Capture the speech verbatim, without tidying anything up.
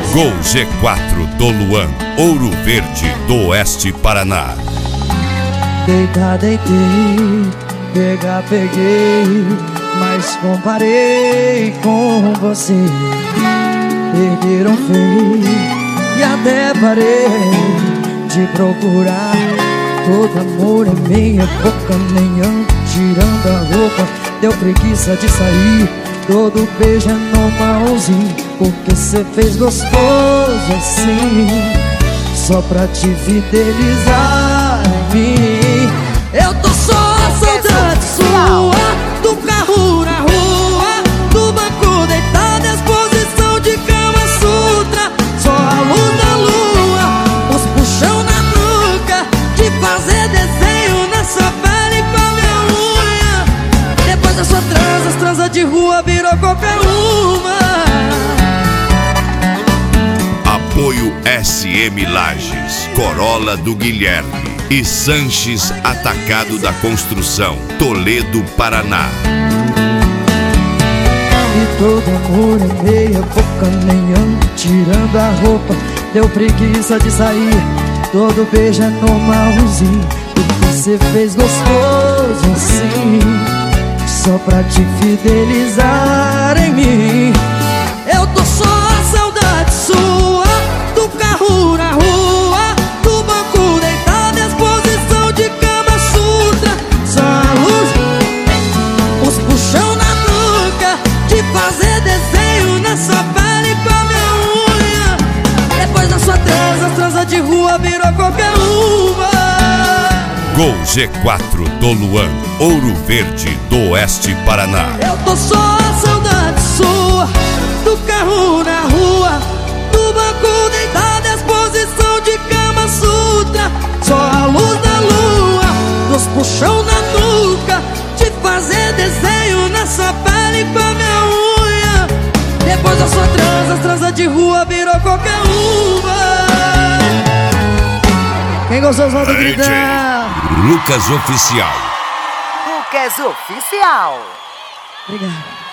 Gol G quatro do Luan, Ouro Verde do Oeste Paraná. Deitar, deitei, pegar, peguei, mas comparei com você. Perderam feio e até parei de procurar. Todo amor é meia boca, nem tirando a roupa. Deu preguiça de sair, todo beijo é normalzinho, porque cê fez gostoso assim, só pra te fidelizar em mim. Eu tô só a saudade sua, do carro na rua, do banco deitado, exposição de Kama Sutra. Só a luz da lua, os puxão na nuca, de fazer desenho nessa pele com a minha unha. Depois da sua transa, as transas de rua virou qualquer uma. Apoio S M Lages, Corolla do Guilherme e Sanches Atacado da Construção, Toledo, Paraná. E todo amor é meia boca, nem ando tirando a roupa. Deu preguiça de sair, todo beijo é normalzinho, porque cê fez gostoso assim, só pra te fidelizar em mim. Eu tô só a saudade sua, do carro na rua, do banco deitado, exposição de Kama Sutra. Só a luz, os puxão na nuca, de fazer desenho nessa pele com a minha unha. Depois da sua transa, as transas de rua virou qualquer uma. Gol G quatro do Luan, Ouro Verde do Oeste Paraná. Eu tô só a saudade sua, do carro na rua, do banco deitado, exposição de Kama Sutra. Só a luz da lua, dos puxão na nuca, de fazer desenho nessa pele com a minha unha. Depois da sua transa, as transas de rua virou qualquer uma. Quem gostou, volta a gritar. Lucas Oficial. Lucas Oficial. Obrigado.